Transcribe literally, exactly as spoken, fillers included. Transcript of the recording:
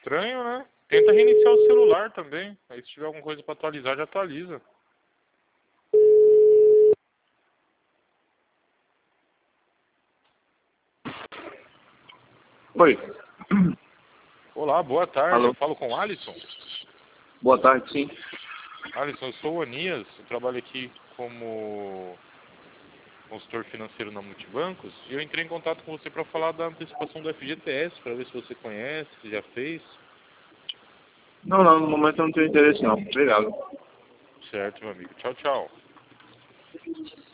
Estranho, né? Tenta reiniciar o celular também. Aí se tiver alguma coisa para atualizar, já atualiza. Oi. Olá, boa tarde. Alô. Eu falo com o Alisson. Boa tarde, sim. Alisson, eu sou o Anias. Eu trabalho aqui como consultor financeiro na Multibancos. E eu entrei em contato com você para falar da antecipação do F G T S, para ver se você conhece, se já fez. Não, não, no momento eu não tenho interesse não. Obrigado. Certo, meu amigo. Tchau, tchau.